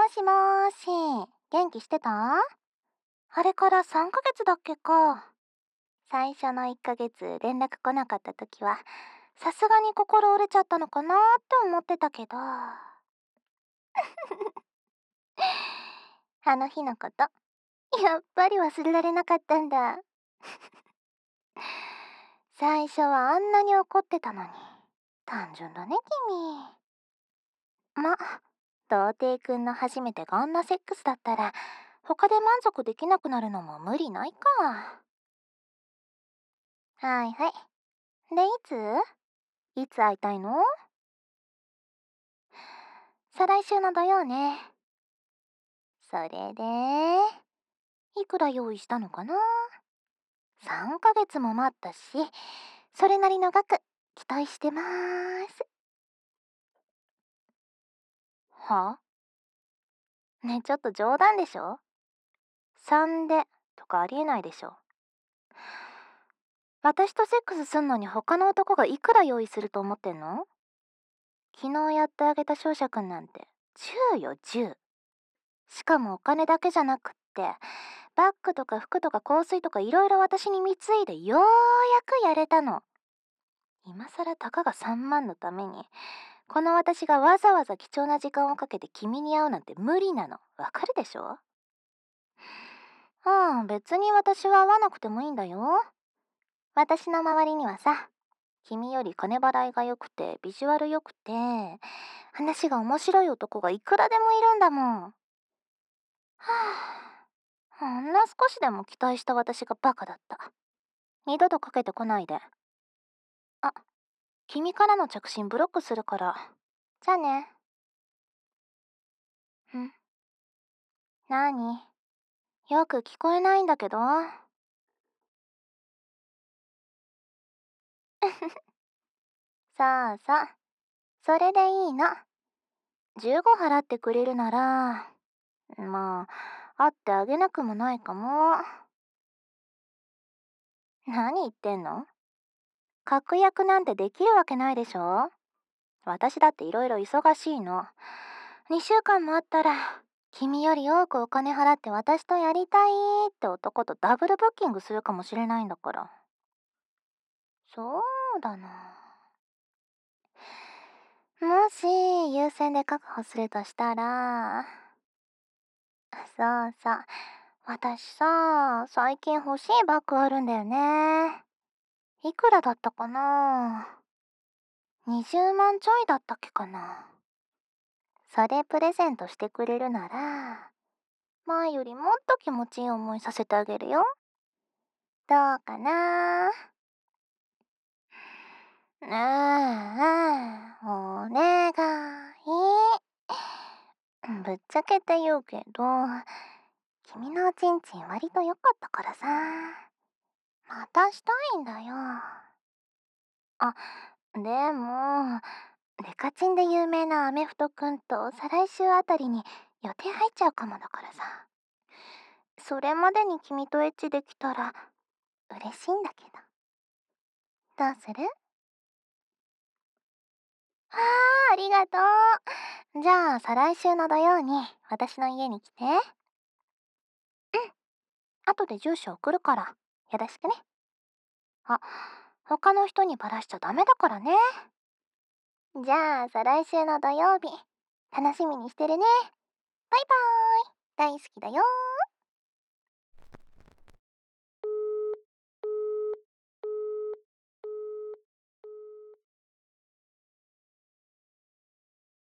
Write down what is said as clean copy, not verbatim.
しもーし、元気してた？あれから3ヶ月だっけか。最初の1ヶ月連絡来なかった時は、さすがに心折れちゃったのかなって思ってたけど、あの日のこと、やっぱり忘れられなかったんだ。最初はあんなに怒ってたのに、単純だね君。童貞くんの初めてがあんなセックスだったら、他で満足できなくなるのも無理ないか。はいはい。で、いつ会いたいの？再来週の土曜ね。それで、いくら用意したのかな？ 3 ヶ月も待ったし、それなりの額、期待してまーす。は？ね、ちょっと冗談でしょ？ 3 でとかありえないでしょ。私とセックスすんのに他の男がいくら用意すると思ってんの？昨日やってあげた勝者くんなんて10よ10。しかもお金だけじゃなくって、バッグとか服とか香水とかいろいろ私に貢いでようやくやれたの。今さらたかが3万のために、この私がわざわざ貴重な時間をかけて君に会うなんて無理なの。わかるでしょ？別に私は会わなくてもいいんだよ。私の周りにはさ、君より金払いが良くてビジュアル良くて話が面白い男がいくらでもいるんだもん。はあ、ほんの少しでも期待した私がバカだった。二度とかけてこないで。あ、君からの着信ブロックするから。じゃあね。ん？なに？よく聞こえないんだけど。さあさあ、それでいいの。15払ってくれるなら、まあ、会ってあげなくもないかも。何言ってんの？確約なんてできるわけないでしょ。私だっていろいろ忙しいの。2週間もあったら、君より多くお金払って私とやりたいって男とダブルブッキングするかもしれないんだから。そうだな。もし優先で確保するとしたら、そうそう。私さ、最近欲しいバッグあるんだよね。いくらだったかな？ 20 万ちょいだったっけかな。それプレゼントしてくれるなら、前よりもっと気持ちいい思いさせてあげるよ。どうかな？ねえ、お願い。ぶっちゃけて言うけど、君のおちんちん割と良かったからさ、またしたいんだよ。あ、でも、デカチンで有名なアメフトくんと再来週あたりに予定入っちゃうかもだからさ。それまでに君とエッチできたら嬉しいんだけど。どうする？ありがとう。じゃあ再来週の土曜に私の家に来て。後で住所送るから、よろしくね。あ、他の人にバラしちゃダメだからね。じゃあ再来週の土曜日、楽しみにしてるね。バイバーイ。大好きだよ。